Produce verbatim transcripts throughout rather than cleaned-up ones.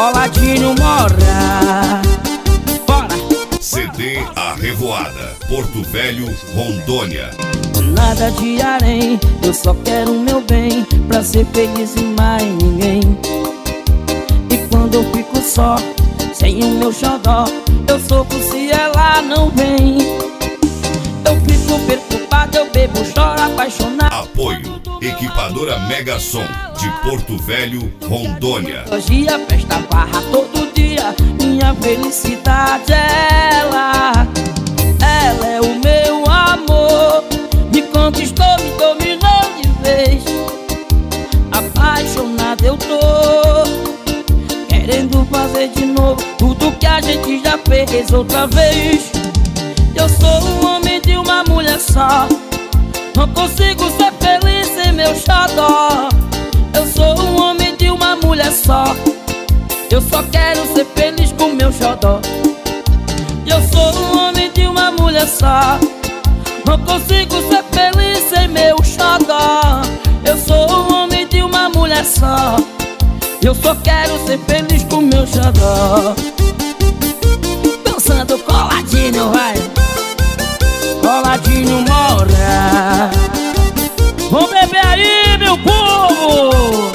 Coladinho mora. Bora! C D A Revoada, Porto Velho, Rondônia. Nada de harém, eu só quero o meu bem, pra ser feliz e mais ninguém. E quando eu fico só, sem o meu xodó, eu sofro se ela não vem. Eu fico perturbado, eu bebo, choro, apaixonado. Apoio, Equipadora Mega Som, de Porto Velho, Rondônia. Hoje a festa barra todo dia, minha felicidade é ela. Ela é o meu amor, me conquistou, me dominou de vez. Apaixonado eu tô, querendo fazer de novo tudo que a gente já fez outra vez. Eu sou um homem de uma mulher só, não consigo ser feliz sem meu xodó. Eu sou um homem de uma mulher só, eu só quero ser feliz com meu xodó. Eu sou um homem de uma mulher só, não consigo ser feliz sem meu xodó. Eu sou um homem de uma mulher só, eu só quero ser feliz com meu xodó. Dançando coladinho, vai. Coladinho mora. Vamos beber aí, meu povo.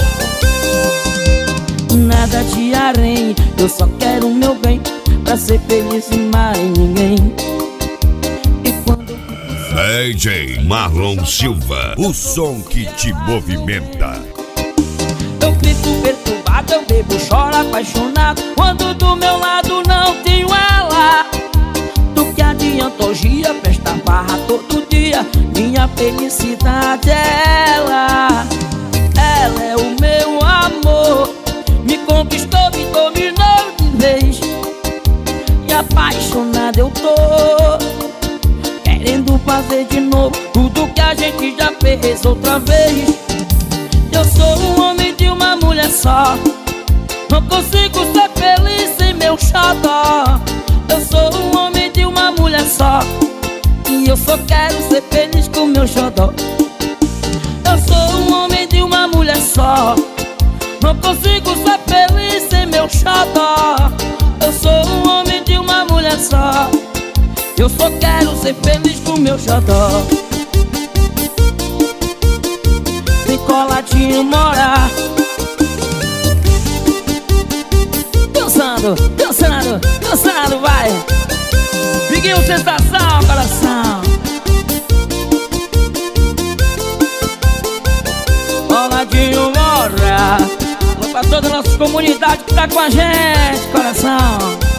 Nada de harém, eu só quero o meu bem, pra ser feliz e mais ninguém. E quando D J Marlon Silva, o som que te movimenta. eu fico perturbado, eu bebo, choro, apaixonado, quando do meu lado não tenho ela. Do que adianta hoje a festa barra todo dia, minha felicidade é ela. Ela é o meu amor, me conquistou, me dominou de vez. E apaixonado eu tô, querendo fazer de novo tudo que a gente já fez outra vez. Eu sou um homem de uma mulher só, não consigo ser feliz sem meu xodó. Eu sou um homem de uma mulher só, e eu só quero ser feliz com meu xodó. Eu sou um homem de uma mulher só, não consigo ser feliz sem meu xodó. Eu sou um homem de uma mulher só, eu só quero ser feliz com meu xodó. Vem coladinho morar. Dançando, dançando, dançando, vai. Biguinho sensação, coração. Coladinho mora. Vou pra toda a nossa comunidade que tá com a gente, coração.